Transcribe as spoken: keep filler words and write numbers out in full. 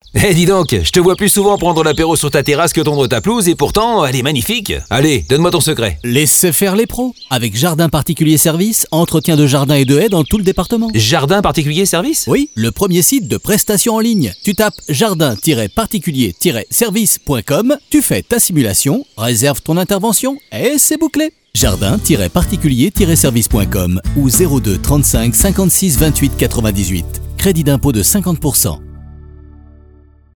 Eh dis donc, je te vois plus souvent prendre l'apéro sur ta terrasse que tondre ta pelouse et pourtant, elle est magnifique. Allez, donne-moi ton secret. Laissez faire les pros. Avec Jardin Particulier Service, entretien de jardin et de haies dans tout le département. Jardin Particulier Service ? Oui, le premier site de prestations en ligne. Tu tapes jardin-particulier-service point com, tu fais ta simulation, réserve ton intervention et c'est bouclé. jardin-particulier-service point com ou zéro deux trente-cinq cinquante-six vingt-huit quatre-vingt-dix-huit. Crédit d'impôt de cinquante pour cent.